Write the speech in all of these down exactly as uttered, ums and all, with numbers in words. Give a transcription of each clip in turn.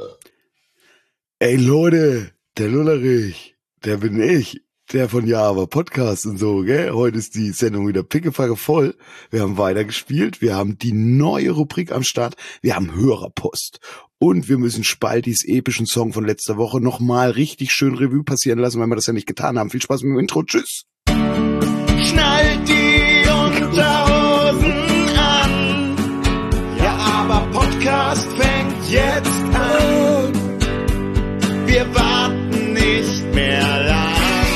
Ey Leute, der Lullerich, der bin ich, der von Java Podcast und so, gell? Heute ist die Sendung wieder pickepacke voll. Wir haben weitergespielt, wir haben die neue Rubrik am Start, wir haben Hörerpost und wir müssen Spaltis epischen Song von letzter Woche nochmal richtig schön Revue passieren lassen, weil wir das ja nicht getan haben. Viel Spaß mit dem Intro, tschüss. Schnallt die Unterhosen an, ja aber Podcast fängt jetzt an. Wir warten nicht mehr lang.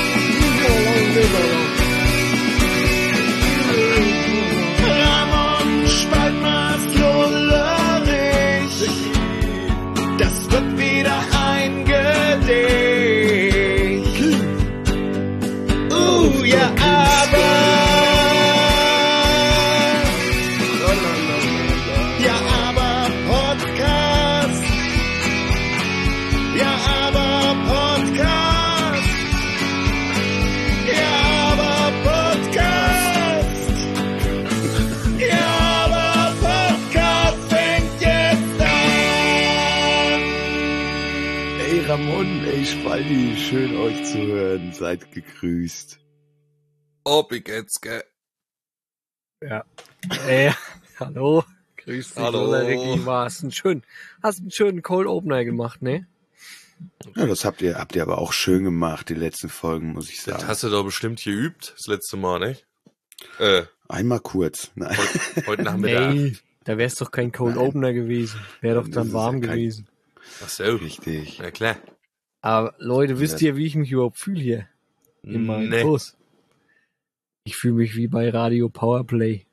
Ramon Spaltmaß Lullerich, das wird wieder ein Gedicht. Uh, ja aber, ja aber Podcast, ja aber Podcast, ja aber Podcast, ja aber Podcast fängt jetzt an. Ey Ramon, ey Spalti, schön euch zu hören, seid gegrüßt. Ob ich jetzt, gell? Ja. Ey, hallo. Grüß dich, Hallo. Ricky. Hast einen schönen, hast einen schönen Cold Opener gemacht, ne? Ja, das habt ihr, habt ihr aber auch schön gemacht, die letzten Folgen, muss ich sagen. Das hast du doch bestimmt geübt, das letzte Mal, nicht? Äh, Einmal kurz. Nein. heute, heute Nachmittag. Nee, da wär's doch kein Cold Nein. Opener gewesen. Wäre doch Das dann ist warm ja kein- gewesen. Ach so. Richtig. Ja, klar. Aber Leute, wisst Ja. ihr, wie ich mich überhaupt fühle hier? In meinem Nee. Bus. Ich fühle mich wie bei Radio Powerplay.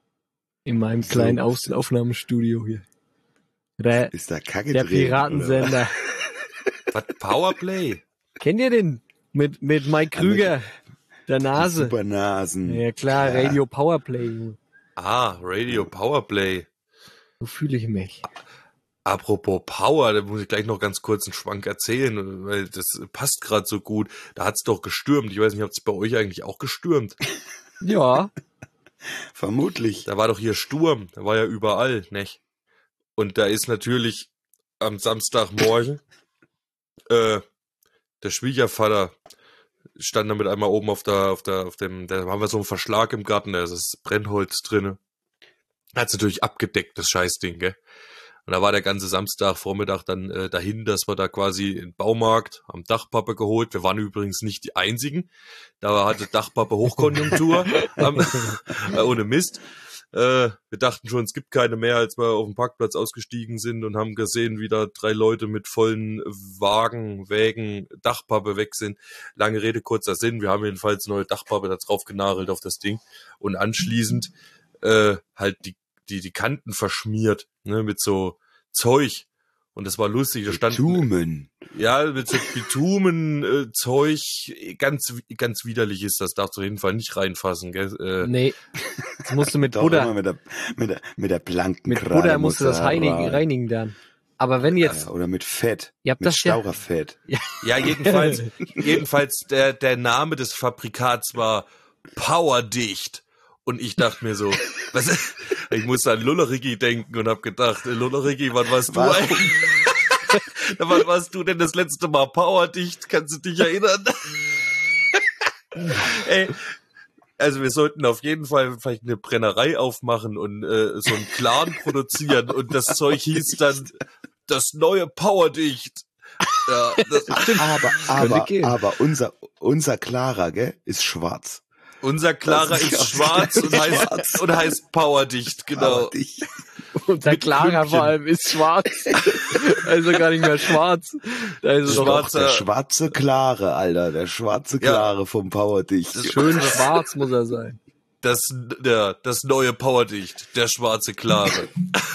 In meinem So. kleinen Aus Aufnahmestudio hier. Der, Ist da Kacke der drin, Piratensender. Was? Powerplay? Kennt ihr den? Mit, mit Mike Krüger. Der oder? Nase. Supernasen. Ja klar, Ja. Radio Powerplay. Junge. Ah, Radio Powerplay. So fühle ich mich. Apropos Power, da muss ich gleich noch ganz kurz einen Schwank erzählen, weil das passt gerade so gut. Da hat's doch gestürmt. Ich weiß nicht, hat's bei euch eigentlich auch gestürmt? Ja, Vermutlich. Da war doch hier Sturm, da war ja überall, nicht? Und da ist natürlich am Samstagmorgen äh, der Schwiegervater stand damit einmal oben auf der, auf der, auf dem, da haben wir so einen Verschlag im Garten, da ist das Brennholz drinne. Hat's natürlich abgedeckt, das Scheißding, gell? Und da war der ganze Samstag Vormittag dann äh, dahin, dass wir da quasi in den Baumarkt am Dachpappe geholt. Wir waren übrigens nicht die Einzigen. Da hatte Dachpappe Hochkonjunktur, ähm, äh, ohne Mist. Äh, wir dachten schon, es gibt keine mehr, als wir auf dem Parkplatz ausgestiegen sind und haben gesehen, wie da drei Leute mit vollen Wagen, Wägen, Dachpappe weg sind. Lange Rede, kurzer Sinn. Wir haben jedenfalls neue Dachpappe da drauf genagelt auf das Ding und anschließend äh, halt die die die Kanten verschmiert, ne, mit so Zeug. Und das war lustig. Da stand Bitumen. ja mit so Bitumen äh, Zeug, ganz ganz widerlich ist das. Darfst du auf jeden Fall nicht reinfassen, gell? Äh, nee. Das musst du mit Doch, Butter, immer mit der, mit der, mit der blanken mit Kreide Butter musst du das er reinigen, rein. reinigen dann. Aber wenn jetzt, Ja, oder mit Fett. ihr habt Mit das ja, Staurerfett. ja, jedenfalls jedenfalls der der Name des Fabrikats war Powerdicht. Und ich dachte mir so, was, ich musste an Lullerigi denken und hab gedacht, Lullerigi, wann warst du Warum? eigentlich? Wann warst du denn das letzte Mal powerdicht? Kannst du dich erinnern? Ey, also wir sollten auf jeden Fall vielleicht eine Brennerei aufmachen und äh, so einen Clan produzieren und das Zeug hieß dann das neue Powerdicht. Ja, das, Aber, aber, gehen. aber unser, unser Clara, gell, ist schwarz. unser Clara Das ist ist ja schwarz und heißt, schwarz. und heißt Powerdicht, genau. Aber ich, und der mit Clara Klümpchen. vor allem ist schwarz. Also gar nicht mehr schwarz. Da ist es doch Schwarz. der schwarze Klare, Alter, der schwarze Ja. Klare vom Powerdicht. Das ist schön schwarz muss er sein. Das, der, das neue Powerdicht, der schwarze Klare.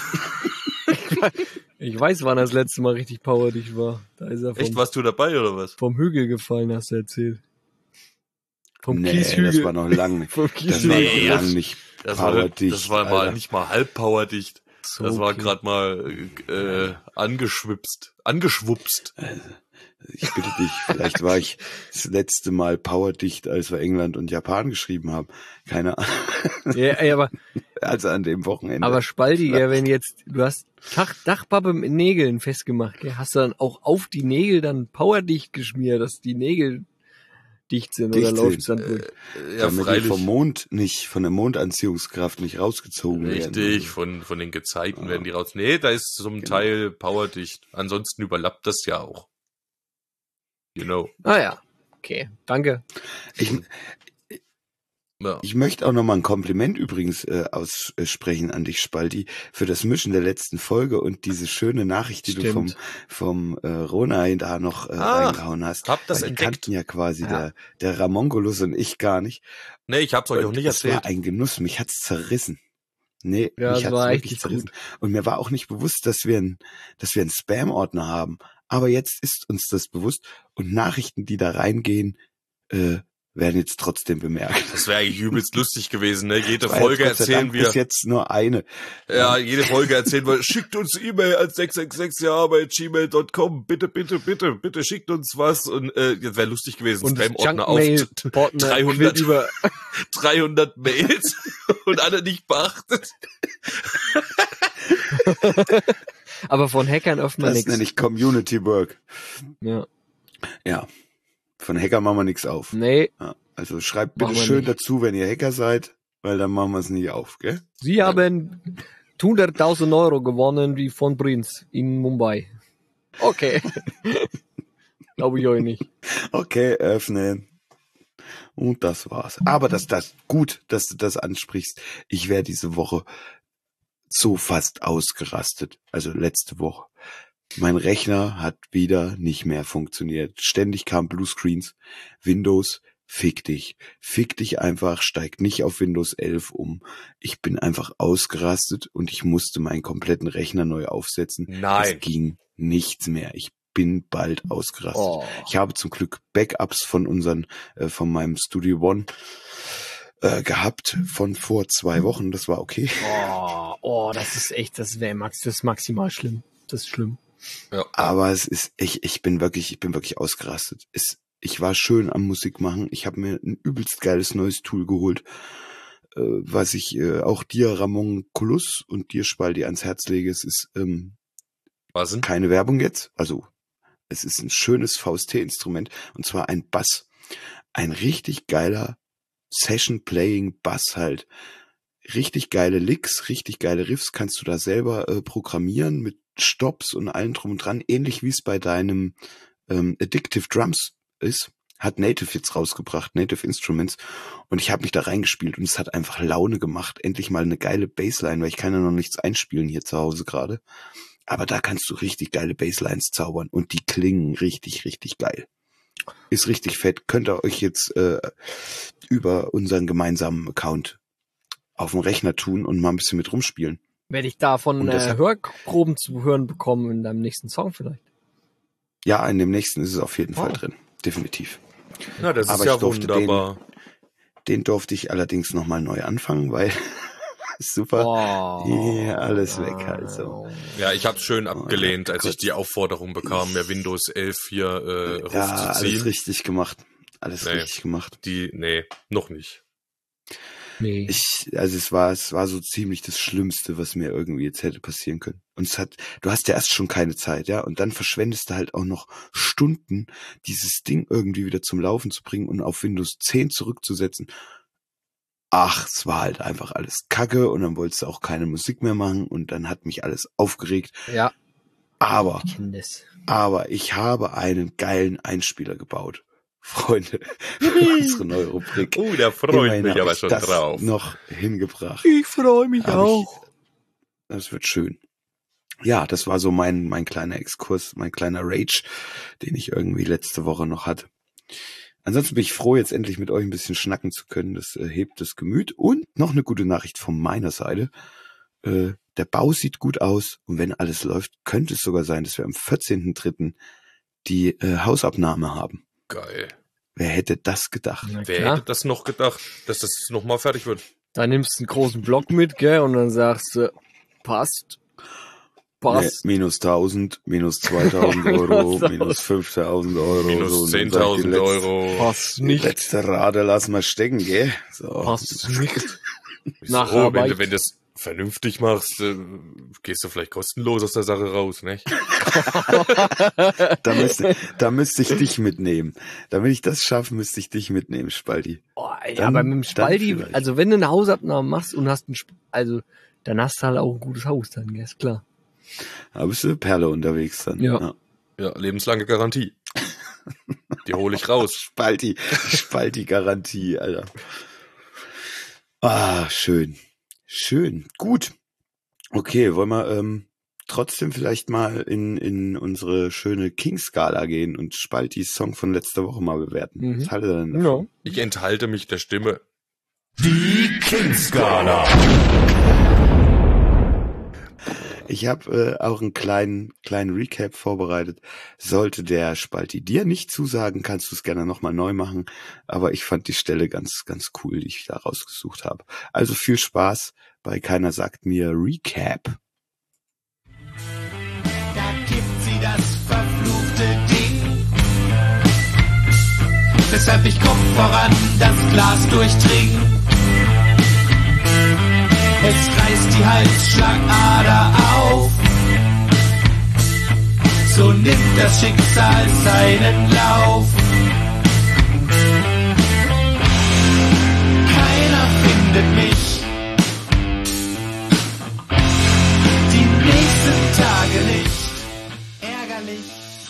Ich weiß, wann er das letzte Mal richtig powerdicht war. Da ist er Echt, vom, warst du dabei oder was? vom Hügel gefallen, hast du erzählt. Vom Nee, Kieshügel. das war noch lang nicht. Vom Das Kieshügel. war Nee, noch das- lang nicht Das war, powerdicht. das war mal Alter. nicht mal halb powerdicht. So, Das war okay. gerade mal äh, angeschwipst, angeschwupst. Ich bitte dich, vielleicht war ich das letzte Mal powerdicht, als wir England und Japan geschrieben haben. Keine Ahnung. Ja, ey, aber Also an dem Wochenende. Aber Spaldi, ja, wenn jetzt, du hast Dach, Dachpappe mit Nägeln festgemacht, gell? Hast du dann auch auf die Nägel dann powerdicht geschmiert, dass die Nägel dicht sind Dicht oder läuft es sind. dann durch? Äh, ja, Damit die freilich. vom Mond nicht, von der Mondanziehungskraft nicht rausgezogen werden. Richtig, von, von den Gezeiten werden die raus. Nee, da ist zum Genau. Teil powerdicht. Ansonsten überlappt das ja auch. You know. Ah ja, okay, danke. Ich, Ja. ich möchte auch nochmal ein Kompliment übrigens äh, aussprechen an dich, Spaldi, für das Mischen der letzten Folge und diese schöne Nachricht, die du vom, Stimmt. vom äh, Ronay da noch äh, Ach, reingehauen hast. hab das Weil die entdeckt. kannten ja quasi Ja. der, der Ramongolus und ich gar nicht. Nee, ich hab's euch Und auch nicht es war erzählt. ein Genuss, mich hat's zerrissen. Nee, Ja, mich es hat's war wirklich richtig zerrissen. gut. Und mir war auch nicht bewusst, dass wir ein, dass wir einen Spam-Ordner haben. Aber jetzt ist uns das bewusst und Nachrichten, die da reingehen, äh, werden jetzt trotzdem bemerkt. Das wäre eigentlich übelst lustig gewesen, ne? Jede War Folge jetzt Gott sei erzählen Dank wir. bis jetzt nur eine. Ja, jede Folge erzählen wir, schickt uns E-Mail an sechs sechs sechs ja bei gmail Punkt com. Bitte, bitte, bitte, bitte schickt uns was. Und äh, das wäre lustig gewesen. Und das Spam-Ordner auf Junkmail-Ordner dreihundert quillt über. dreihundert Mails und alle nicht beachtet. Aber von Hackern öffnet man Das nenne nichts. ich Community Work. Ja. Ja. Von Hacker machen wir nichts auf. Nee, Ja. Also schreibt Machen bitte wir schön nicht. dazu, wenn ihr Hacker seid, weil dann machen wir es nicht auf, gell? Sie haben hunderttausend Euro gewonnen wie von Prinz in Mumbai. Okay. Glaube ich euch nicht. Okay, öffnen. Und das war's. Aber das, das, gut, dass du das ansprichst. Ich wäre diese Woche so fast ausgerastet. Also letzte Woche. Mein Rechner hat wieder nicht mehr funktioniert. Ständig kamen Bluescreens. Windows, fick dich. Fick dich einfach, steig nicht auf Windows elf um. Ich bin einfach ausgerastet und ich musste meinen kompletten Rechner neu aufsetzen. Nein. Es ging nichts mehr. Ich bin bald ausgerastet. Oh. Ich habe zum Glück Backups von unseren, äh, von meinem Studio One äh, gehabt von vor zwei Wochen. Das war okay. Oh, oh, das ist echt, das wäre Max, das ist maximal schlimm. Das ist schlimm. Aber es ist, ich, ich bin wirklich, ich bin wirklich ausgerastet. Es, ich war schön am Musik machen. Ich habe mir ein übelst geiles neues Tool geholt, äh, was ich äh, auch dir, Ramon Kulus und dir, Spaldi, ans Herz lege. Es ist ähm, Was denn? keine Werbung jetzt. Also es ist ein schönes V S T-Instrument und zwar ein Bass. Ein richtig geiler Session-Playing-Bass halt. Richtig geile Licks, richtig geile Riffs kannst du da selber äh, programmieren mit Stops und allem drum und dran. Ähnlich wie es bei deinem ähm, Addictive Drums ist. Hat Native jetzt rausgebracht, Native Instruments. Und ich habe mich da reingespielt und es hat einfach Laune gemacht. Endlich mal eine geile Bassline, weil ich kann ja noch nichts einspielen hier zu Hause gerade. Aber da kannst du richtig geile Basslines zaubern und die klingen richtig, richtig geil. Ist richtig fett. Könnt ihr euch jetzt äh, über unseren gemeinsamen Account auf dem Rechner tun und mal ein bisschen mit rumspielen. Werde ich davon Und das äh, hat- Hörproben zu hören bekommen in deinem nächsten Song vielleicht? Ja, in dem nächsten ist es auf jeden Fall Oh. drin. Definitiv. Na, das Aber ist ja ich durfte wunderbar. Den durfte ich allerdings nochmal neu anfangen, weil super. Oh. Ja, alles weg halt so. Ja, ich hab's schön abgelehnt, als ich Gott. die Aufforderung bekam, mir Windows elf hier äh, Ja, alles raufzuziehen. richtig gemacht. Alles Nee. richtig gemacht. Die, nee, noch nicht. Nee. Ich, also es war, es war so ziemlich das Schlimmste, was mir irgendwie jetzt hätte passieren können. Und es hat, du hast ja erst schon keine Zeit, ja, und dann verschwendest du halt auch noch Stunden, dieses Ding irgendwie wieder zum Laufen zu bringen und auf Windows zehn zurückzusetzen. Ach, es war halt einfach alles Kacke und dann wolltest du auch keine Musik mehr machen und dann hat mich alles aufgeregt. Ja, Aber, ich kenn das. aber ich habe einen geilen Einspieler gebaut. Freunde, für unsere neue Rubrik. Oh, da freue ich Immerhin mich hab aber ich schon das drauf. noch hingebracht. Ich freue mich Hab auch. Das wird schön. Ja, das war so mein, mein kleiner Exkurs, mein kleiner Rage, den ich irgendwie letzte Woche noch hatte. Ansonsten bin ich froh, jetzt endlich mit euch ein bisschen schnacken zu können. Das äh, hebt das Gemüt. Und noch eine gute Nachricht von meiner Seite. Äh, der Bau sieht gut aus. Und wenn alles läuft, könnte es sogar sein, dass wir am vierzehnten dritten die äh, Hausabnahme haben. Geil. Wer hätte das gedacht? Na Wer klar. hätte das noch gedacht, dass das nochmal fertig wird? Da nimmst du einen großen Block mit, gell, und dann sagst du, passt. Passt. Nee, minus tausend, minus zweitausend Euro, Minus minus fünftausend Euro. Minus so, und dann sagt die zehntausend letzte- Euro. Passt Die nicht. letzte Rate lassen wir stecken, gell? So. Passt nicht. Wieso? Nacharbeit. Wenn du, wenn du das vernünftig machst, äh, gehst du vielleicht kostenlos aus der Sache raus, nicht? Da müsste, da müsste ich dich mitnehmen. Damit ich das schaffe, müsste ich dich mitnehmen, Spalti. Oh, ja, Dann- aber mit dem dann Spalti, vielleicht. also wenn du eine Hausabnahme machst und hast ein, Sp- also dann hast du halt auch ein gutes Haus dann, ja, ist klar. Da bist du eine Perle unterwegs dann. Ja. Ja, lebenslange Garantie. Die hole ich raus. Spalti, Spalti-Garantie, Alter. Ah, schön. Schön. Gut. Okay, wollen wir ähm, trotzdem vielleicht mal in, in unsere schöne King-Skala gehen und Spaltis Song von letzter Woche mal bewerten. Mhm. Was haltet ihr denn davon? Ich enthalte mich der Stimme. Die King-Skala. Ich habe äh, auch einen kleinen kleinen Recap vorbereitet. Sollte der Spalti dir nicht zusagen, kannst du es gerne nochmal neu machen. Aber ich fand die Stelle ganz ganz cool, die ich da rausgesucht habe. Also viel Spaß bei Keiner sagt mir Recap. Da kippt sie das verfluchte Ding. Weshalb ich Kopf voran das Glas durchdring. Es reißt die Halsschlagader auf. So nimmt das Schicksal seinen Lauf. Keiner findet mich. Die nächsten Tage nicht. Ärgerlich.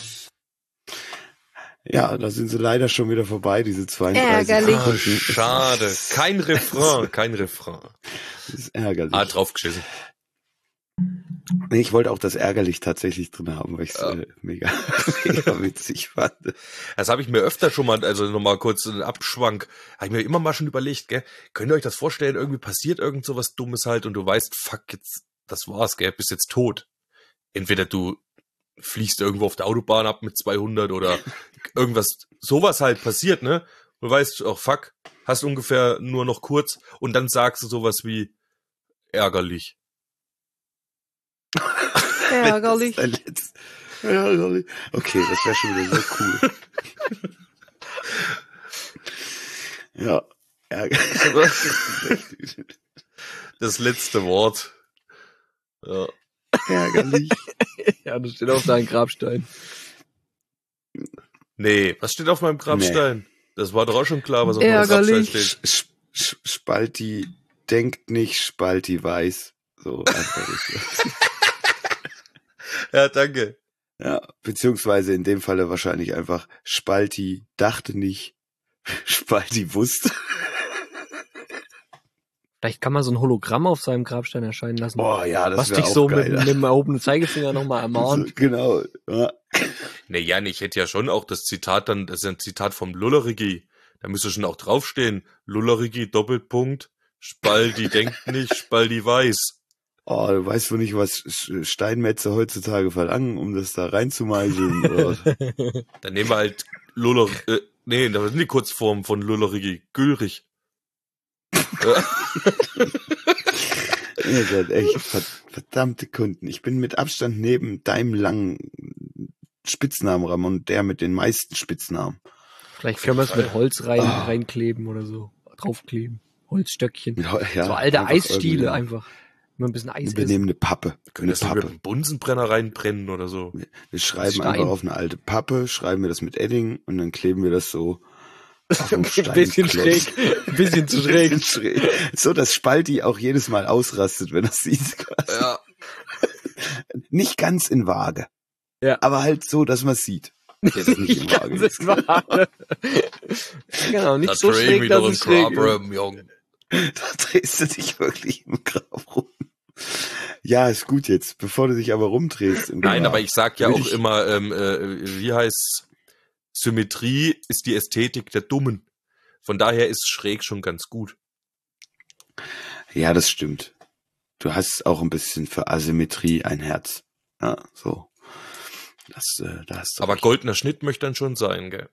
Ja, da sind sie leider schon wieder vorbei, diese zweiunddreißig Ärgerlich. Ah, Sekunden. schade. Kein Refrain, kein Refrain. Das ist ärgerlich. Ah, draufgeschissen. Nee, ich wollte auch das ärgerlich tatsächlich drin haben, weil ich es Ja. äh, mega, mega witzig fand. Das habe ich mir öfter schon mal, also nochmal kurz einen Abschwank, habe ich mir immer mal schon überlegt, gell, könnt ihr euch das vorstellen, irgendwie passiert irgend so was Dummes halt und du weißt, fuck, jetzt, das war's, gell, bist jetzt tot. Entweder du fliegst irgendwo auf der Autobahn ab mit zweihundert oder irgendwas, sowas halt passiert, ne? Du weißt, oh fuck, hast ungefähr nur noch kurz und dann sagst du sowas wie ärgerlich. Ärgerlich. Das ist ein Letz- Ärgerlich. Okay, das wäre schon wieder so cool. Ja, ärgerlich. Das letzte Wort. Ja. Ärgerlich. Ja, das steht auf deinem Grabstein. Nee, was steht auf meinem Grabstein? Das war doch auch schon klar, was auf meinem Ärgerlich. Grabstein steht. Sch- Sch- Spalti denkt nicht, Spalti weiß. So einfach ist das. Ja, danke. Ja, beziehungsweise in dem Falle wahrscheinlich einfach Spalti dachte nicht, Spalti wusste. Vielleicht kann man so ein Hologramm auf seinem Grabstein erscheinen lassen. Boah, ja, das was wäre dich auch so geil. mit, mit dem erhobenen Zeigefinger nochmal ermahnt. So, genau. Ja. Nee, Jan, ich hätte ja schon auch das Zitat dann, das ist ein Zitat vom Lullerigi. Da müsste schon auch draufstehen. Lullerigi, Doppelpunkt, Spalti denkt nicht, Spalti weiß. Oh, du weißt wohl nicht, was Sch- Steinmetze heutzutage verlangen, um das da reinzumeißeln. Oder? Dann nehmen wir halt Luller, äh, nee, das sind die Kurzform von Lullerigi. Gülrich. Ja. Ihr seid echt ver- verdammte Kunden. Ich bin mit Abstand neben deinem langen Spitznamen, Ramon, der mit den meisten Spitznamen. Vielleicht können wir es mit Holz rein, Ah. reinkleben oder so. Draufkleben. Holzstöckchen. Ja, ja, so alte einfach Eisstiele irgendwie. einfach. Immer ein bisschen Eis Wir essen. nehmen eine Pappe. Können Eine das nicht mit Pappe. einem Bunsenbrenner reinbrennen oder so? Wir schreiben Stein. einfach auf eine alte Pappe, schreiben wir das mit Edding und dann kleben wir das so auf einen Ein bisschen Steinklotz. schräg. Ein bisschen zu schräg. Bisschen schräg. So, dass Spalti auch jedes Mal ausrastet, wenn er es sieht. Ja. Nicht ganz in Waage. Ja. Aber halt so, dass man es sieht. Dass es nicht in Waage Das ist. ist wahr. Genau, nicht Da so dreh schräg, mich dass doch es im schräg Grab ist. rum, Jung. Da drehst du dich wirklich im Grab rum. Ja, ist gut jetzt. Bevor du dich aber rumdrehst. Im Nein, Grab, aber ich sag ja will auch ich- immer, ähm, äh, wie heißt's? Symmetrie ist die Ästhetik der Dummen. Von daher ist schräg schon ganz gut. Ja, das stimmt. Du hast auch ein bisschen für Asymmetrie ein Herz. Ja, so. Das, äh, da hast du Aber recht. goldener Schnitt möchte dann schon sein, gell?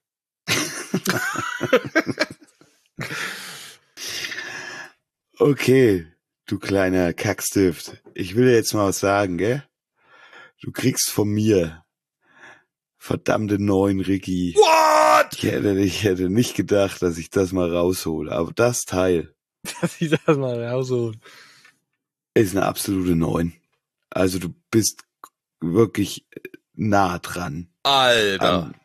Okay, du kleiner Kackstift. Ich will dir jetzt mal was sagen, gell? Du kriegst von mir verdammte neun, Ricky. What? Ich hätte, ich hätte nicht gedacht, dass ich das mal raushole. Aber das Teil, dass ich das mal rausholen. Ist eine absolute Neun. Also du bist wirklich nah dran. Alter. An,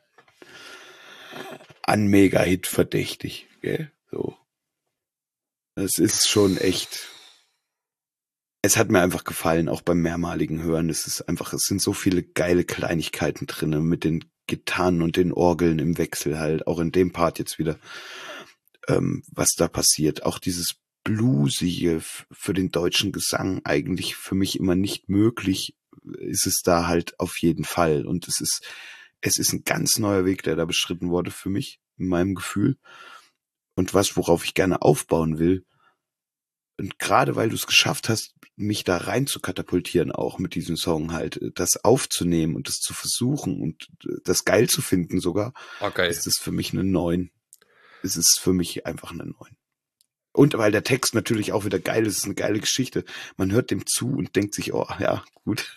an Mega-Hit verdächtig, gell? So. Das ist schon echt. Es hat mir einfach gefallen, auch beim mehrmaligen Hören. Es ist einfach, es sind so viele geile Kleinigkeiten drinne mit den Gitarren und den Orgeln im Wechsel halt. Auch in dem Part jetzt wieder, ähm, was da passiert. Auch dieses Bluesige für den deutschen Gesang eigentlich für mich immer nicht möglich, ist es da halt auf jeden Fall. Und es ist, es ist ein ganz neuer Weg, der da beschritten wurde für mich, in meinem Gefühl. Und was, worauf ich gerne aufbauen will. Und gerade weil du es geschafft hast, mich da rein zu katapultieren, auch mit diesem Song halt, das aufzunehmen und das zu versuchen und das geil zu finden sogar, Okay. ist es für mich eine Neun. Es ist für mich einfach eine Neun. Und weil der Text natürlich auch wieder geil ist, ist eine geile Geschichte. Man hört dem zu und denkt sich, oh ja, gut.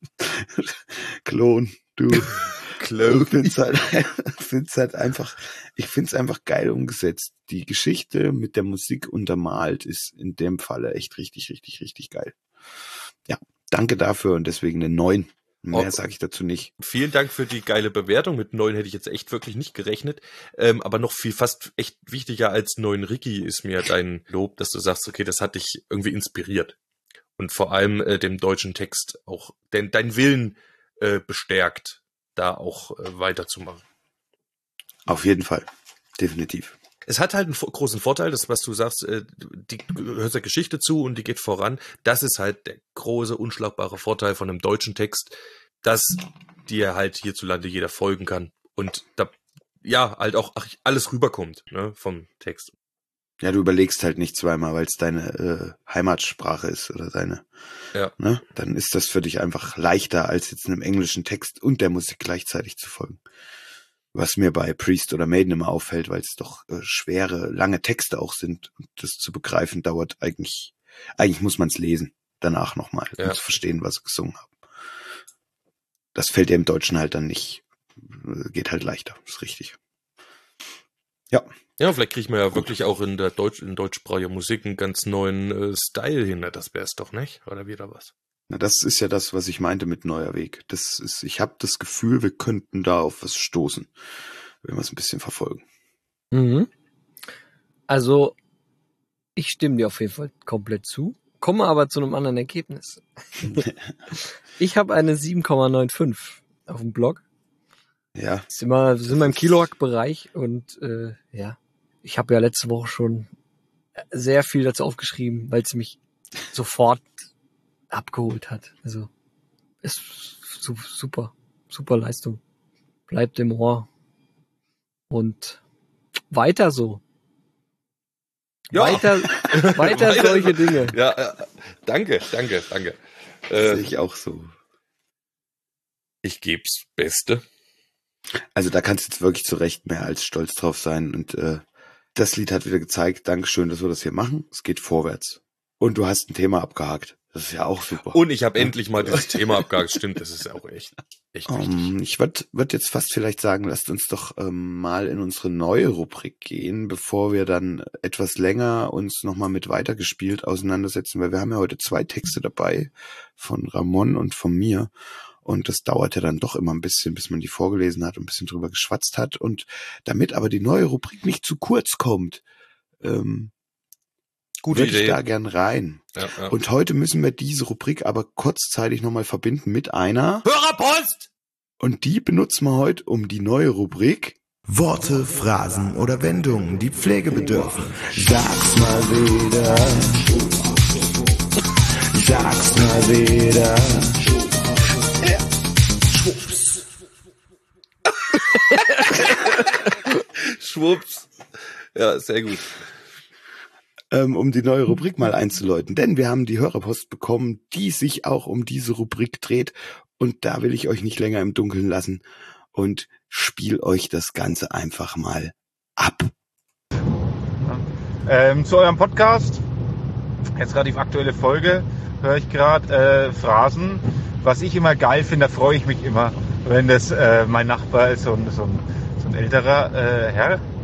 Klon, du. Klon. Ich find's halt, find's halt einfach, ich find's einfach geil umgesetzt. Die Geschichte mit der Musik untermalt ist in dem Falle echt richtig, richtig, richtig geil. Ja, danke dafür und deswegen eine Neun. Mehr Oh. sage ich dazu nicht. Vielen Dank für die geile Bewertung. Mit neun hätte ich jetzt echt wirklich nicht gerechnet. Ähm, aber noch viel fast echt wichtiger als neun Ricky ist mir dein Lob, dass du sagst, okay, das hat dich irgendwie inspiriert. Und vor allem äh, dem deutschen Text auch den, dein Willen äh, bestärkt, da auch äh, weiterzumachen. Auf jeden Fall. Definitiv. Es hat halt einen vo- großen Vorteil, das, was du sagst, äh, die du hörst der Geschichte zu und die geht voran. Das ist halt der große, unschlagbare Vorteil von einem deutschen Text, dass dir halt hierzulande jeder folgen kann und da, ja, halt auch alles rüberkommt, ne, vom Text. Ja, du überlegst halt nicht zweimal, weil es deine äh, Heimatsprache ist oder deine, Ja. ne? Dann ist das für dich einfach leichter, als jetzt einem englischen Text und der Musik gleichzeitig zu folgen. Was mir bei Priest oder Maiden immer auffällt, weil es doch äh, schwere, lange Texte auch sind. Und das zu begreifen dauert eigentlich, eigentlich muss man es lesen, danach nochmal, Ja. um zu verstehen, was sie gesungen haben. Das fällt dir im Deutschen halt dann nicht, äh, geht halt leichter, ist richtig. Ja. Ja, vielleicht kriegen wir ja wirklich auch in der Deutsch, in deutschsprachiger Musik einen ganz neuen äh, Style hin, ne? Das wär's doch, nicht? Oder wieder was? Na, das ist ja das, was ich meinte mit neuer Weg. Das ist, ich habe das Gefühl, wir könnten da auf was stoßen, wenn wir es ein bisschen verfolgen. Mhm. Also, ich stimme dir auf jeden Fall komplett zu, komme aber zu einem anderen Ergebnis. Ich habe eine sieben Komma fünfundneunzig auf dem Blog. Ja, Sind wir, sind wir im Kilowatt-Bereich und äh, ja, ich habe ja letzte Woche schon sehr viel dazu aufgeschrieben, weil es mich sofort abgeholt hat. Also ist su- super, super Leistung. Bleibt im Ohr. Und weiter so. Ja. Weiter, weiter Weiter solche so. Dinge. Ja, äh, danke, danke, danke. sehe Äh, ich auch so. ich geb's Beste. Also da kannst du jetzt wirklich zu Recht mehr als stolz drauf sein. Und äh, das Lied hat wieder gezeigt, Dankeschön, dass wir das hier machen. Es geht vorwärts. Und du hast ein Thema abgehakt. Das ist ja auch super. Und ich habe endlich mal dieses Thema abgehakt. Stimmt, das ist ja auch echt, echt wichtig. Um, ich würde würd jetzt fast vielleicht sagen, lasst uns doch ähm, mal in unsere neue Rubrik gehen, bevor wir dann etwas länger uns nochmal mit weitergespielt auseinandersetzen, weil wir haben ja heute zwei Texte dabei, von Ramon und von mir. Und das dauert ja dann doch immer ein bisschen, bis man die vorgelesen hat und ein bisschen drüber geschwatzt hat. Und damit aber die neue Rubrik nicht zu kurz kommt, ähm, Gute würde ich Idee. da gern rein. Ja, ja. Und heute müssen wir diese Rubrik aber kurzzeitig nochmal verbinden mit einer. Hörerpost! Und die benutzen wir heute, um die neue Rubrik Worte, Phrasen oder Wendungen, die Pflege bedürfen. Sag's mal wieder. Sag's mal wieder. Schwupps. Ja, sehr gut. ähm, um die neue Rubrik mal einzuläuten. Denn wir haben die Hörerpost bekommen, die sich auch um diese Rubrik dreht. Und da will ich euch nicht länger im Dunkeln lassen und spiel euch das Ganze einfach mal ab. Ähm, zu eurem Podcast, jetzt relativ aktuelle Folge, höre ich gerade äh, Phrasen. Was ich immer geil finde, da freue ich mich immer, wenn das äh, mein Nachbar ist, so ein, so ein, so ein älterer äh, Herr,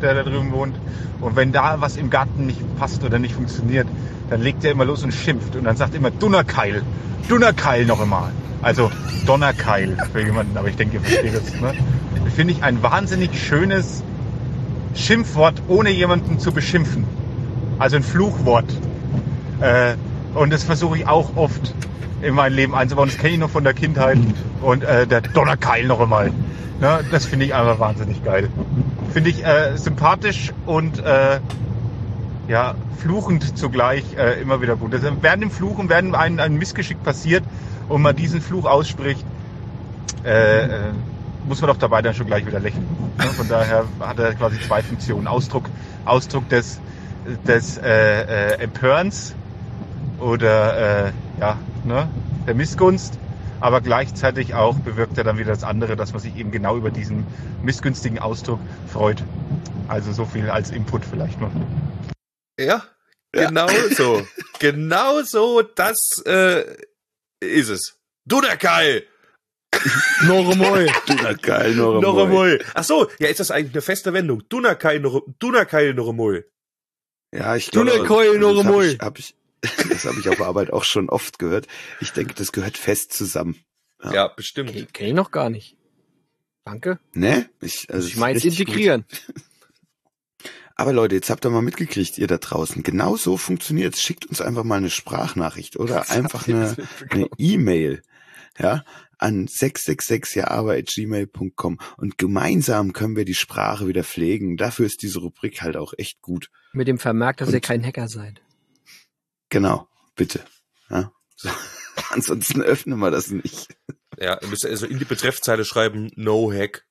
der da drüben wohnt. Und wenn da was im Garten nicht passt oder nicht funktioniert, dann legt er immer los und schimpft. Und dann sagt er immer Dunnerkeil. Dunnerkeil noch einmal. Also Donnerkeil für jemanden, aber ich denke, ihr versteht das. Ne? Finde ich ein wahnsinnig schönes Schimpfwort, ohne jemanden zu beschimpfen. Also ein Fluchwort. Äh, und das versuche ich auch oft in mein Leben einzubauen. Das kenne ich noch von der Kindheit. Und äh, der Donnerkeil noch einmal. Ne? Das finde ich einfach wahnsinnig geil. Finde ich äh, sympathisch und äh, ja, fluchend zugleich äh, immer wieder gut. Also während dem Fluchen, während ein, ein Missgeschick passiert und man diesen Fluch ausspricht, äh, äh, muss man doch dabei dann schon gleich wieder lächeln. Ne? Von daher hat er quasi zwei Funktionen. Ausdruck, Ausdruck des, des äh, äh, Empörens oder äh, ja, ne, der Missgunst, aber gleichzeitig auch bewirkt er dann wieder das andere, dass man sich eben genau über diesen missgünstigen Ausdruck freut. Also so viel als Input vielleicht nur. Ja, genau so. Genau so, das äh, ist es. Dunnerkeil! Noch einmal. Dunnerkeil, noch Noch einmal. einmal. Ach so, ja, ist das eigentlich eine feste Wendung? Dunnerkeil, noch, Dunnerkeil, noch einmal. Ja, ich glaube, Dunnerkeil, noch das habe einmal. ich, hab ich, das habe ich auf der Arbeit auch schon oft gehört. Ich denke, das gehört fest zusammen. Ja, Ja. bestimmt. Okay, kenn ich noch gar nicht. Danke. Ne? Ich, also Ich meine ist richtig integrieren. gut. Aber Leute, jetzt habt ihr mal mitgekriegt, ihr da draußen. Genau so funktioniert's. Schickt uns einfach mal eine Sprachnachricht oder einfach eine eine E-Mail, ja, an sechs sechs sechs ja aber at gmail punkt com und gemeinsam können wir die Sprache wieder pflegen. Dafür ist diese Rubrik halt auch echt gut. Mit dem Vermerk, dass Und- ihr kein Hacker seid. Genau, bitte. Ja. So. Ansonsten öffnen wir das nicht. Ja, ihr müsst also in die Betreffzeile schreiben, no hack.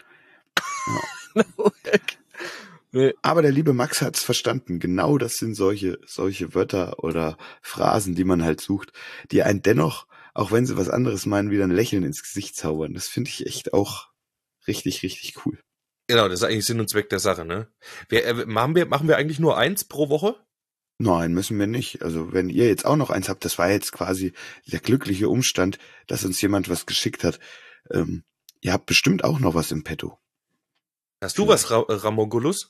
Nee. Aber der liebe Max hat's verstanden. Genau das sind solche, solche Wörter oder Phrasen, die man halt sucht, die einen dennoch, auch wenn sie was anderes meinen, wieder ein Lächeln ins Gesicht zaubern. Das finde ich echt auch richtig, richtig cool. Genau, das ist eigentlich Sinn und Zweck der Sache, ne? Wir, äh, machen wir, machen wir eigentlich nur eins pro Woche? Nein, müssen wir nicht. Also wenn ihr jetzt auch noch eins habt, das war jetzt quasi der glückliche Umstand, dass uns jemand was geschickt hat. Ähm, ihr habt bestimmt auch noch was im Petto. Hast du was, Ra Ramogulus?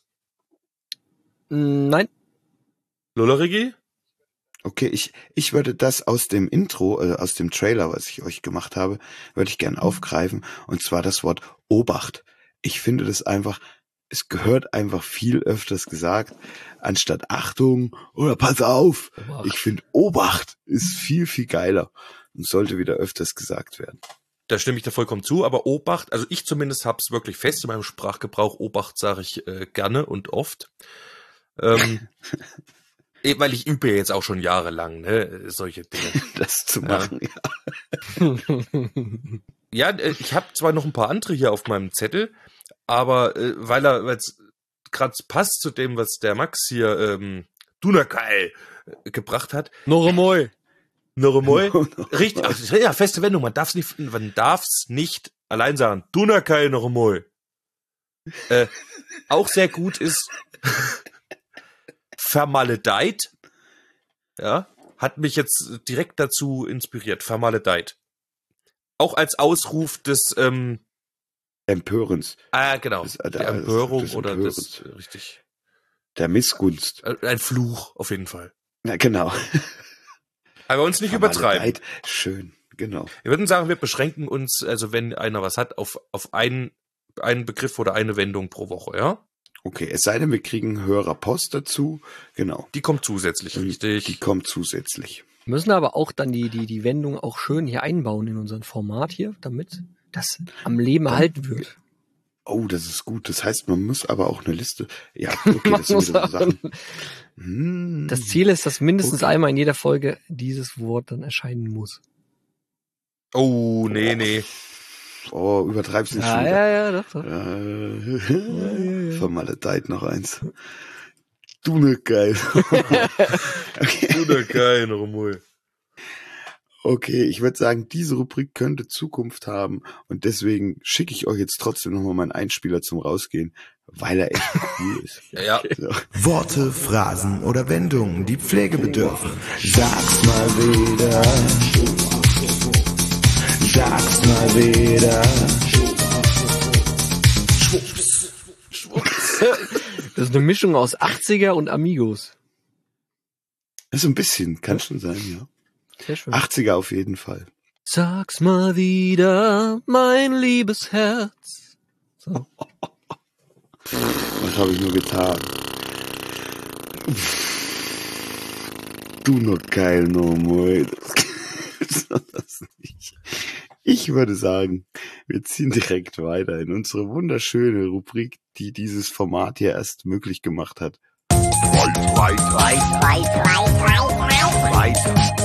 Nein. Lollerigi? Okay, ich, ich würde das aus dem Intro, äh, aus dem Trailer, was ich euch gemacht habe, würde ich gern aufgreifen. Und zwar das Wort Obacht. Ich finde das einfach, es gehört einfach viel öfters gesagt, anstatt Achtung oder pass auf. Obacht. Ich finde Obacht ist viel, viel geiler und sollte wieder öfters gesagt werden. Da stimme ich dir vollkommen zu, aber Obacht, also ich zumindest hab's wirklich fest in meinem Sprachgebrauch. Obacht sage ich äh, gerne und oft. Ähm, eh, weil ich übe ja jetzt auch schon jahrelang, ne, solche Dinge. Das zu Ja. machen, ja. Ja, äh, ich habe zwar noch ein paar andere hier auf meinem Zettel, aber äh, weil er weil's gerade passt zu dem, was der Max hier ähm, Dunnerkeil äh, gebracht hat, Noch einmal. noch einmal, richtig, also, ja, feste Wendung, man darf's nicht, man darf's nicht allein sagen, Dunnerkeil noch einmal. Äh, auch sehr gut ist vermaledeit, ja, hat mich jetzt direkt dazu inspiriert, vermaledeit. Auch als Ausruf des, ähm, Empörens, ah, genau, Das- äh, der das- Empörung des oder Empörens. des, äh, richtig, der Missgunst. äh, ein Fluch auf jeden Fall. Ja, genau. Aber uns nicht übertreiben. Vermaledeit. Schön, genau. Wir würden sagen, wir beschränken uns, also wenn einer was hat, auf, auf einen, einen Begriff oder eine Wendung pro Woche, ja? Okay, es sei denn, wir kriegen Hörerpost dazu. Genau. Die kommt zusätzlich, Und richtig. Die kommt zusätzlich. Müssen aber auch dann die, die, die Wendung auch schön hier einbauen in unseren Format hier, damit das am Leben erhalten wird. Oh, das ist gut. Das heißt, man muss aber auch eine Liste. Ja, okay, Man das sind muss wieder so auch- Sachen. Hm. Das Ziel ist, dass mindestens Okay. einmal in jeder Folge dieses Wort dann erscheinen muss. Oh, nee, nee. Oh, übertreib's nicht Ja, schon. ja, ja, doch, doch. Äh, Vermaledeit noch eins. Du ne geil. okay. Dunnerkeil noch einmal. Okay, ich würde sagen, diese Rubrik könnte Zukunft haben und deswegen schicke ich euch jetzt trotzdem nochmal meinen Einspieler zum Rausgehen, weil er echt cool ist. Ja, ja. So. Worte, Phrasen oder Wendungen, die Pflege bedürfen. Sag's mal wieder. Sag's mal wieder. Das ist eine Mischung aus achtziger und Amigos. So ein bisschen, kann schon sein, ja. Sehr schön. achtziger auf jeden Fall. Sag's mal wieder, mein liebes Herz. So. Was habe ich nur getan? Du noch geil, no more. Das nicht. Ich würde sagen, wir ziehen direkt weiter in unsere wunderschöne Rubrik, die dieses Format hier erst möglich gemacht hat. Weit, weit, weit, weit, weit,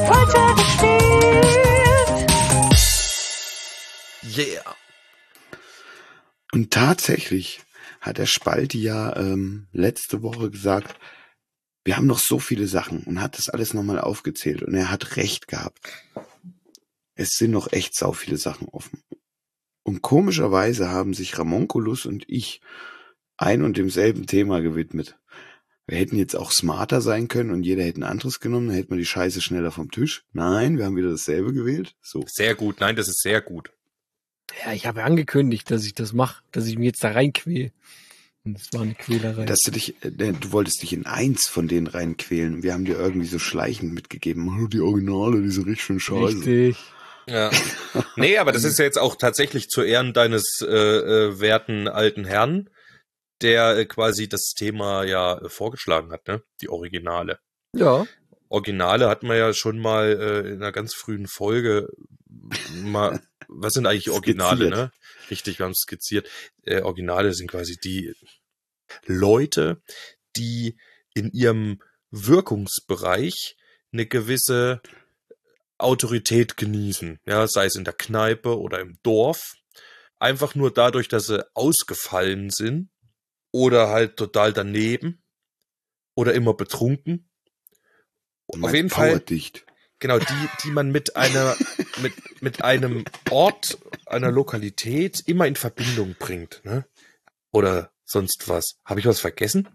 weit. Yeah. Und tatsächlich hat der Spalti ja ähm, letzte Woche gesagt, wir haben noch so viele Sachen und hat das alles nochmal aufgezählt und er hat recht gehabt. Es sind noch echt sau viele Sachen offen. Und komischerweise haben sich Ramonculus und ich ein und demselben Thema gewidmet. Wir hätten jetzt auch smarter sein können und jeder hätte ein anderes genommen, dann hätten wir die Scheiße schneller vom Tisch. Nein, wir haben wieder dasselbe gewählt. So. Sehr gut, nein, das ist sehr gut. Ja, ich habe ja angekündigt, dass ich das mache, dass ich mich jetzt da reinquäle. Und es war eine Quälerei. Dass du dich, äh, du wolltest dich in eins von denen reinquälen und wir haben dir irgendwie so schleichend mitgegeben, oh, die Originale, die sind richtig schön scheiße. Richtig. Ja. Nee, aber das ist ja jetzt auch tatsächlich zu Ehren deines äh, äh, werten alten Herrn, der äh, quasi das Thema ja äh, vorgeschlagen hat, ne? Die Originale. Ja. Originale hat man ja schon mal äh, in einer ganz frühen Folge mal, was sind eigentlich Originale, Skizziert. ne? Richtig, wir haben es skizziert. Äh, Originale sind quasi die Leute, die in ihrem Wirkungsbereich eine gewisse Autorität genießen, ja, sei es in der Kneipe oder im Dorf, einfach nur dadurch, dass sie ausgefallen sind oder halt total daneben oder immer betrunken. Auf jeden Fall, Powerdicht. genau, die, die man mit einer, mit, mit einem Ort, einer Lokalität immer in Verbindung bringt, ne? Oder sonst was. Habe ich was vergessen?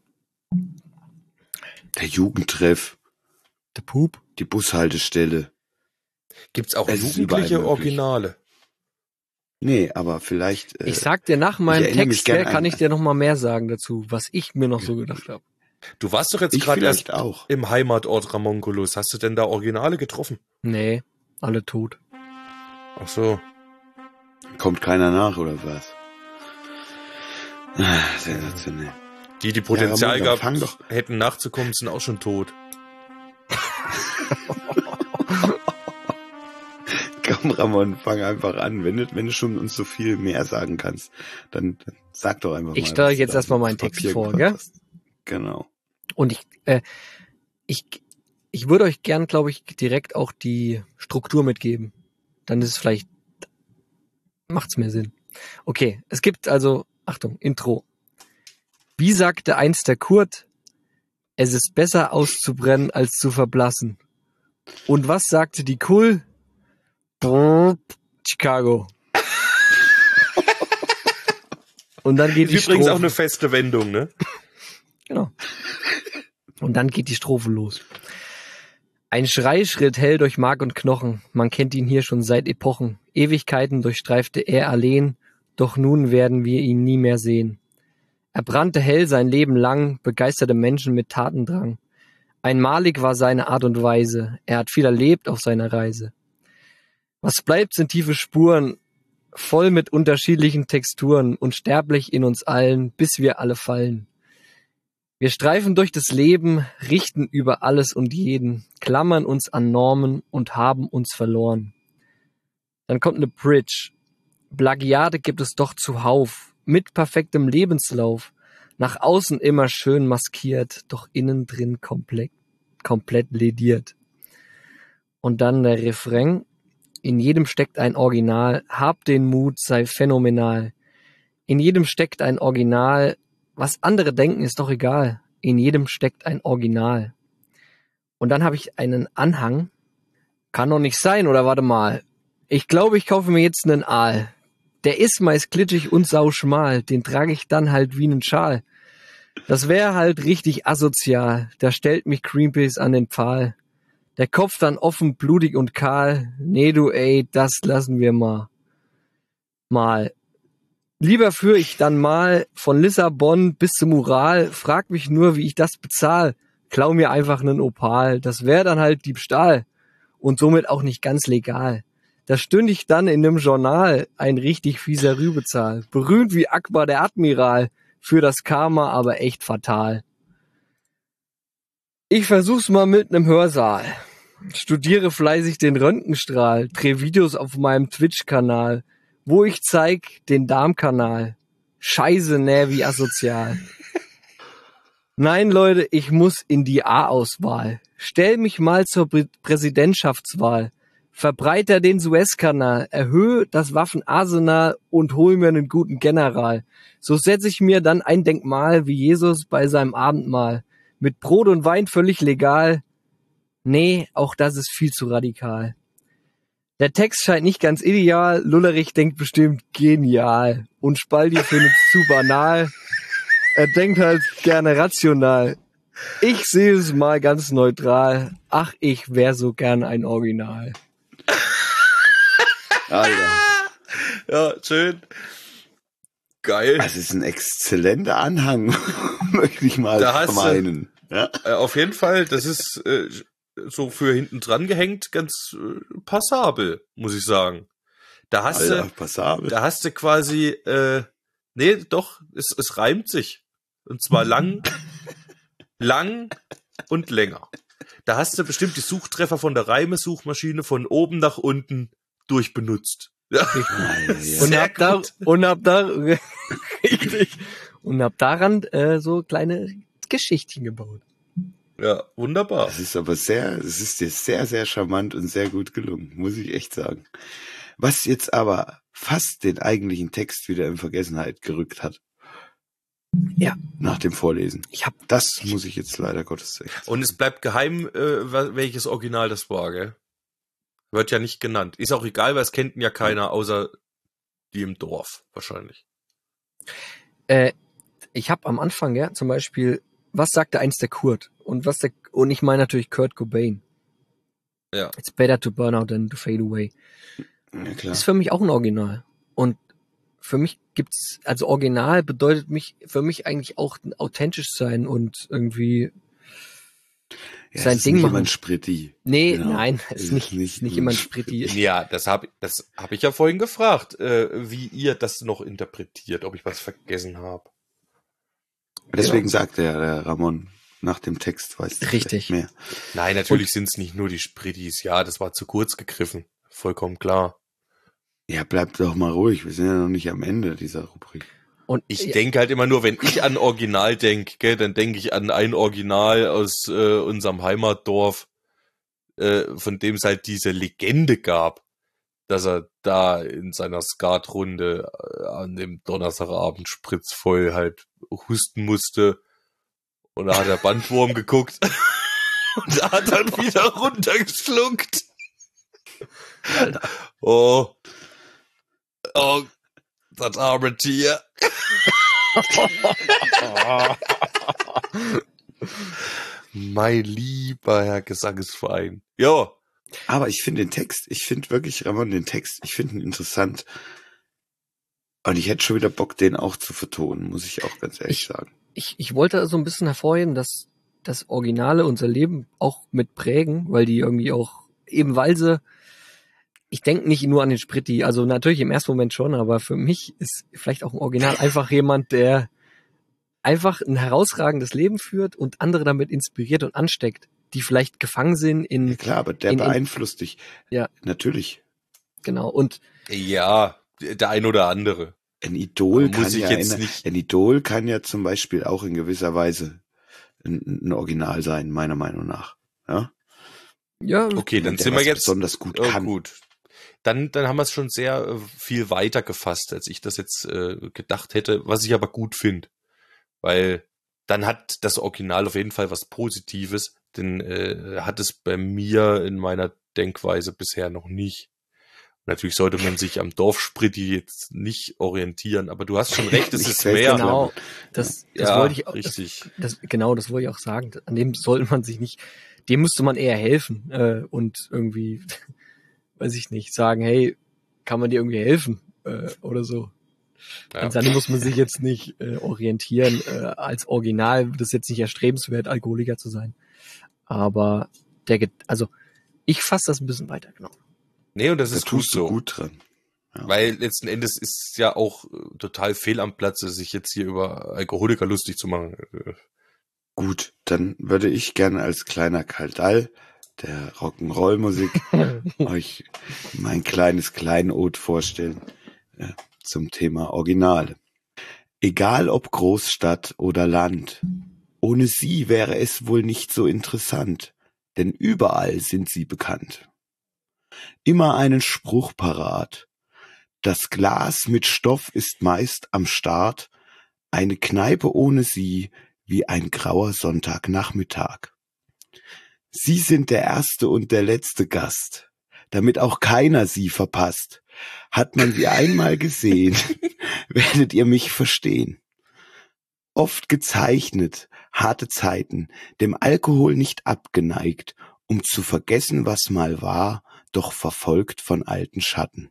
Der Jugendtreff, Der Pup. die Bushaltestelle. Gibt's auch Es ist überall jugendliche möglich. Originale? Nee, aber vielleicht... Äh, Ich sag dir nach meinem ich erinnere mich Text, gern her, kann an- ich dir noch mal mehr sagen dazu, was ich mir noch so gedacht habe. Du warst doch jetzt ich gerade vielleicht erst auch. im Heimatort Ramonculus. Hast du denn da Originale getroffen? Nee, alle tot. Ach so. Kommt keiner nach, oder was? Ah, sensationell. Die, die Potenzial Ramon, dann fang gehabt doch- hätten nachzukommen, sind auch schon tot. Komm, Ramon, fang einfach an. Wenn du, wenn du schon uns so viel mehr sagen kannst, dann, dann sag doch einfach Ich mal. stelle was euch jetzt du da erstmal aufs meinen Text Papier vor, gepackt gell? hast. Genau. Und ich, äh, ich, ich würde euch gern, glaube ich, direkt auch die Struktur mitgeben. Dann ist es vielleicht, macht's mehr Sinn. Okay, es gibt also, Achtung, Intro. Wie sagte einst der Kurt, es ist besser auszubrennen als zu verblassen. Und was sagte die Kul? Chicago. Und dann geht die Ist übrigens auch Strophe. eine feste Wendung, ne? Genau. Und dann geht die Strophe los. Ein Schreischritt hell durch Mark und Knochen, man kennt ihn hier schon seit Epochen. Ewigkeiten durchstreifte er allein, doch nun werden wir ihn nie mehr sehen. Er brannte hell sein Leben lang, begeisterte Menschen mit Tatendrang. Einmalig war seine Art und Weise, er hat viel erlebt auf seiner Reise. Was bleibt, sind tiefe Spuren, voll mit unterschiedlichen Texturen, unsterblich in uns allen, bis wir alle fallen. Wir streifen durch das Leben, richten über alles und jeden, klammern uns an Normen und haben uns verloren. Dann kommt eine Bridge. Plagiate gibt es doch zuhauf, mit perfektem Lebenslauf, nach außen immer schön maskiert, doch innen drin komplett, komplett lediert. Und dann der Refrain. In jedem steckt ein Original, hab den Mut, sei phänomenal. In jedem steckt ein Original, was andere denken, ist doch egal. In jedem steckt ein Original. Und dann habe ich einen Anhang. Kann doch nicht sein, oder warte mal. Ich glaube, ich kaufe mir jetzt einen Aal. Der ist meist glitschig und sauschmal. Den trage ich dann halt wie einen Schal. Das wäre halt richtig asozial. Da stellt mich Greenpeace an den Pfahl. Der Kopf dann offen, blutig und kahl. Nee, du ey, das lassen wir mal. Mal. Lieber führe ich dann mal von Lissabon bis zum Ural, frag mich nur, wie ich das bezahl. Klau mir einfach einen Opal, das wäre dann halt Diebstahl und somit auch nicht ganz legal. Da stünde ich dann in nem Journal, ein richtig fieser Rübezahl, berühmt wie Akbar der Admiral, für das Karma aber echt fatal. Ich versuch's mal mit nem Hörsaal, studiere fleißig den Röntgenstrahl, dreh Videos auf meinem Twitch-Kanal, wo ich zeig den Darmkanal. Scheiße, ne, wie asozial. Nein, Leute, ich muss in die A-Auswahl. Stell mich mal zur Prä- Präsidentschaftswahl. Verbreiter den Suezkanal, erhöhe das Waffenarsenal und hol mir einen guten General. So setze ich mir dann ein Denkmal wie Jesus bei seinem Abendmahl. Mit Brot und Wein völlig legal. Nee, auch das ist viel zu radikal. Der Text scheint nicht ganz ideal, Lullerich denkt bestimmt genial. Und Spaldi findet zu banal. Er denkt halt gerne rational. Ich sehe es mal ganz neutral. Ach, ich wär so gern ein Original. Alter. Ja, schön. Geil. Das ist ein exzellenter Anhang, möchte ich mal Da hast du- meinen. Ja? Äh, auf jeden Fall, das ist äh, so für hinten dran gehängt ganz äh, passabel, muss ich sagen. Da hast Alter, du, passabel. da hast du quasi, äh, nee, doch, es, es reimt sich. Und zwar lang, lang und länger. Da hast du bestimmt die Suchtreffer von der Reimesuchmaschine von oben nach unten durchbenutzt. Ja. Alter, ja. Und Sehr hab da, gut. und hab da, richtig, und hab daran äh, so kleine Geschichtchen gebaut. Ja, wunderbar. Das ist aber sehr, es ist dir sehr, sehr charmant und sehr gut gelungen, muss ich echt sagen. Was jetzt aber fast den eigentlichen Text wieder in Vergessenheit gerückt hat. Ja. Nach dem Vorlesen. Ich hab, Das muss ich jetzt leider Gottes sagen. Und es bleibt geheim, äh, wa- welches Original das war, gell? Wird ja nicht genannt. Ist auch egal, weil es kennt ihn ja keiner, außer die im Dorf, wahrscheinlich. äh, ich hab am Anfang, ja, zum Beispiel, was sagte einst der Kurt? Und was der, und ich meine natürlich Kurt Cobain. Ja. It's better to burn out than to fade away. Ja, klar. Ist für mich auch ein Original. Und für mich gibt's, also Original bedeutet mich, für mich eigentlich auch authentisch sein und irgendwie Ja, sein es ist Ding nicht machen. immer ein Spritti. Nee, Genau. nein, ist nicht, Nicht ist nicht ein immer ein Spritti. Spritti. Ja, das habe das hab ich ja vorhin gefragt, äh, wie ihr das noch interpretiert, ob ich was vergessen habe. Deswegen sagt der, der Ramon nach dem Text, weiß ich Richtig. mehr. Nein, natürlich sind es nicht nur die Sprittis. Ja, das war zu kurz gegriffen. Vollkommen klar. Ja, bleibt doch mal ruhig. Wir sind ja noch nicht am Ende dieser Rubrik. Und Ich ja, denke halt immer nur, wenn ich an Original denke, gell, dann denke ich an ein Original aus äh, unserem Heimatdorf, äh, von dem es halt diese Legende gab, dass er da in seiner Skatrunde äh, an dem Donnerstagabend spritzvoll halt husten musste. Und da hat der Bandwurm geguckt und da hat dann wieder runtergeschluckt. Alter. Oh. Oh, das arme Tier. Mein lieber Herr Gesangsverein. Ja. Aber ich finde den Text, ich finde wirklich, Ramon, den Text, ich finde ihn interessant. Und ich hätte schon wieder Bock, den auch zu vertonen, muss ich auch ganz ehrlich Ich- sagen. ich, ich wollte so ein bisschen hervorheben, dass das Originale unser Leben auch mit prägen, weil die irgendwie auch, eben weil sie, ich denke nicht nur an den Spritti, also natürlich im ersten Moment schon, aber für mich ist vielleicht auch ein Original einfach jemand, der einfach ein herausragendes Leben führt und andere damit inspiriert und ansteckt, die vielleicht gefangen sind Ja in, klar, aber der in- in- beeinflusst dich. Ja. Natürlich. genau, und Ja, der ein oder andere. Ein Idol Muss kann ich ja jetzt ein, nicht- ein Idol kann ja zum Beispiel auch in gewisser Weise ein, ein Original sein, meiner Meinung nach. Ja? ja, Okay, dann Der sind wir was jetzt besonders gut Oh, kann. gut. Dann, dann haben wir es schon sehr äh, viel weiter gefasst, als ich das jetzt äh, gedacht hätte, was ich aber gut finde. Weil dann hat das Original auf jeden Fall was Positives, denn äh, hat es bei mir in meiner Denkweise bisher noch nicht. Natürlich sollte man sich am Dorfspritti jetzt nicht orientieren, aber du hast schon recht, es Nicht ist fest mehr. genau, das, das Ja, wollte ich auch, das, richtig. das, genau, das wollte ich auch sagen. An dem sollte man sich nicht, dem müsste man eher helfen äh, und irgendwie, weiß ich nicht, sagen, hey, kann man dir irgendwie helfen äh, oder so. Ja. An Sanne muss man sich jetzt nicht äh, orientieren. Äh, als Original wird es jetzt nicht erstrebenswert, Alkoholiker zu sein. Aber der, Get- also ich fasse das ein bisschen weiter, genau. Nee, und das Da ist gut tust du so. gut dran. Ja. Weil letzten Endes ist es ja auch äh, total fehl am Platze, sich jetzt hier über Alkoholiker lustig zu machen. Äh, Gut, dann würde ich gerne als kleiner Kaldall der Rock'n'Roll-Musik euch mein kleines Kleinod vorstellen äh, zum Thema Originale. Egal ob Großstadt oder Land, ohne sie wäre es wohl nicht so interessant, denn überall sind sie bekannt. Immer einen Spruch parat. Das Glas mit Stoff ist meist am Start, eine Kneipe ohne sie wie ein grauer Sonntagnachmittag. Sie sind der erste und der letzte Gast, damit auch keiner sie verpasst. Hat man sie einmal gesehen, werdet ihr mich verstehen. Oft gezeichnet, harte Zeiten, dem Alkohol nicht abgeneigt, um zu vergessen, was mal war, doch verfolgt von alten Schatten.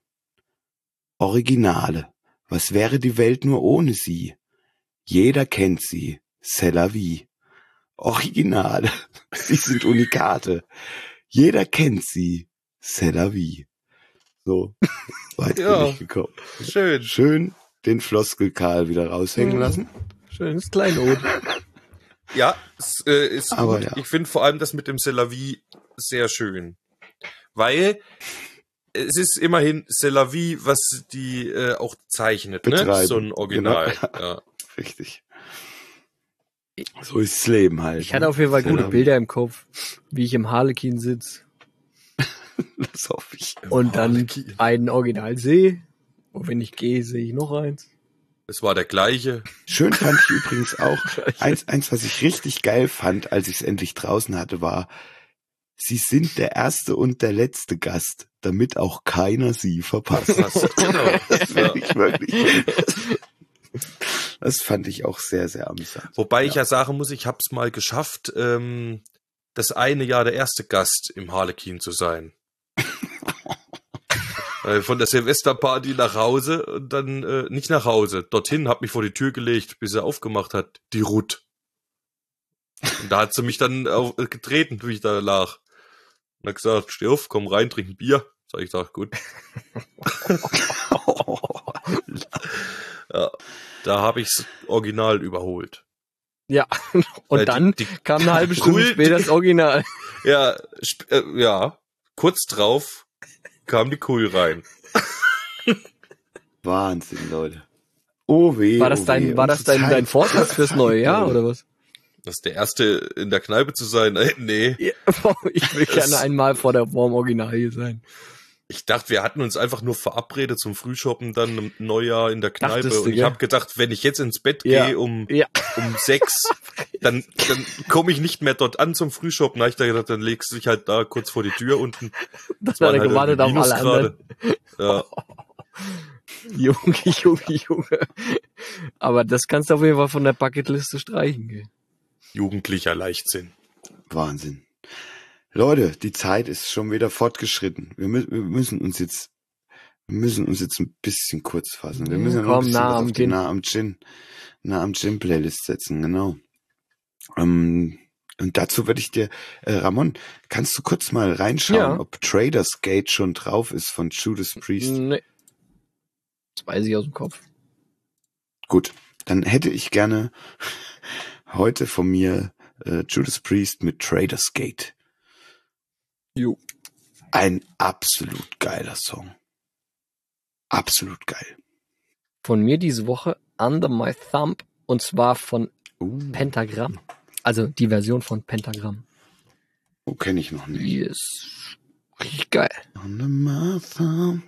Originale, was wäre die Welt nur ohne sie? Jeder kennt sie, c'est la vie. Originale, sie sind Unikate. Jeder kennt sie, c'est la vie. So, weit Ja. bin ich gekommen. schön. Schön den Floskelkarl wieder raushängen Mhm. lassen. Schönes Kleinod. Ja, es äh, ist Aber gut. ja. Ich finde vor allem das mit dem C'est la vie sehr schön. Weil es ist immerhin C'est la vie, was die äh, auch zeichnet, ne? Betreiben. So ein Original. Genau. Ja. Richtig. So ist das Leben halt. Ich hatte auf jeden Fall C'est gute la vie. Bilder im Kopf, wie ich im Harlekin sitze Das hoffe ich. und dann Harlekin. einen Original sehe. Und wenn ich gehe, sehe ich noch eins. Es war der gleiche. Schön fand ich übrigens auch, eins, eins, was ich richtig geil fand, als ich es endlich draußen hatte, war, sie sind der erste und der letzte Gast, damit auch keiner sie verpasst. Passt. Genau. Das Ja. fand ich wirklich. Das fand ich auch sehr, sehr amüsant. Wobei ich ja sagen muss, ich hab's mal geschafft, ähm, das eine Jahr der erste Gast im Harlekin zu sein. Äh, Von der Silvesterparty nach Hause und dann äh, nicht nach Hause, dorthin, hab mich vor die Tür gelegt, bis er aufgemacht hat, die Ruth. Und da hat sie mich dann auf, äh, getreten, wie ich da lag. Und hat gesagt, steh auf, komm rein, trink ein Bier. Sag ich, da, gut. Ja, da habe ich's original überholt. Ja, und Weil dann die, die, kam eine halbe Stunde Cool, später das Original. ja, sp- äh, ja, kurz drauf kam die Kuh rein. Wahnsinn, Leute. Oh weh, War das oh dein, weh. war das Unsere dein, Zeit- dein Vorsatz fürs neue Jahr oder was? Das ist der erste in der Kneipe zu sein. Äh, nee. Ja, ich will gerne einmal vor der Form Original hier sein. Ich dachte, wir hatten uns einfach nur verabredet zum Frühshoppen dann im Neujahr in der Kneipe. Dachtest du, und ich gell? habe gedacht, wenn ich jetzt ins Bett Ja. gehe um, Ja. um sechs, dann, dann komme ich nicht mehr dort an zum Frühshoppen. Da hab ich da gedacht, dann legst du dich halt da kurz vor die Tür unten. Das waren hat er halt gewartet auf irgendwie alle anderen. Minusgrade. Ja, Junge, Junge, Junge. Aber das kannst du auf jeden Fall von der Bucketliste streichen, gell? jugendlicher Leichtsinn. Wahnsinn. Leute, die Zeit ist schon wieder fortgeschritten. Wir, mü wir müssen uns jetzt, wir müssen uns jetzt ein bisschen kurz fassen. Wir müssen ja noch ein Komm, bisschen nah was am auf die Gin. nah am Gin, nah am Gin Playlist setzen, genau. Ähm, und dazu würde ich dir, äh, Ramon, kannst du kurz mal reinschauen, Ja. ob Trader's Gate schon drauf ist von Judas Priest? Nee. Das weiß ich aus dem Kopf. Gut, dann hätte ich gerne heute von mir äh, Judas Priest mit Trader's Gate. Jo. Ein absolut geiler Song. Absolut geil. Von mir diese Woche Under My Thumb und zwar von Uh, Pentagramm. Also die Version von Pentagramm. oh, kenne ich noch nicht. Die ist richtig geil. Under my thumb.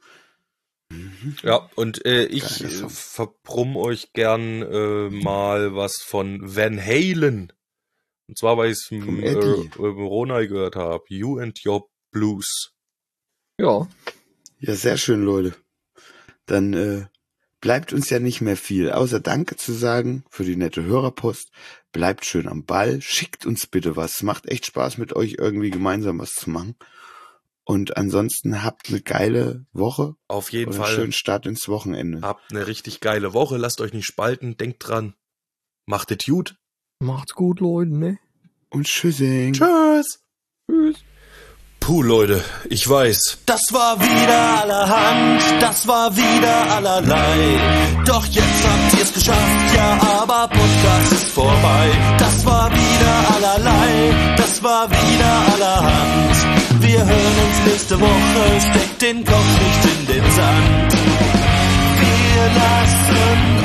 Ja, und äh, ich Geiler äh, Song. verbrumm euch gern äh, mal was von Van Halen. Und zwar, weil ich es Vom im Eddie. äh, Ronald gehört habe. You and Your Blues. Ja. Ja, sehr schön, Leute. Dann äh, bleibt uns ja nicht mehr viel, außer Danke zu sagen für die nette Hörerpost. Bleibt schön am Ball. Schickt uns bitte was. Macht echt Spaß, mit euch irgendwie gemeinsam was zu machen. Und ansonsten habt eine geile Woche. Auf jeden Oder Fall. einen schönen Start ins Wochenende. Habt eine richtig geile Woche. Lasst euch nicht spalten. Denkt dran. Macht es gut. Macht's gut, Leute, ne? Und tschüssing. Tschüss. Tschüss. Puh, Leute, ich weiß. Das war wieder allerhand, das war wieder allerlei. Doch jetzt habt ihr's geschafft, ja, aber Podcast ist vorbei. Das war wieder allerlei, das war wieder allerhand. Wir hören uns nächste Woche, steckt den Kopf nicht in den Sand. Wir lassen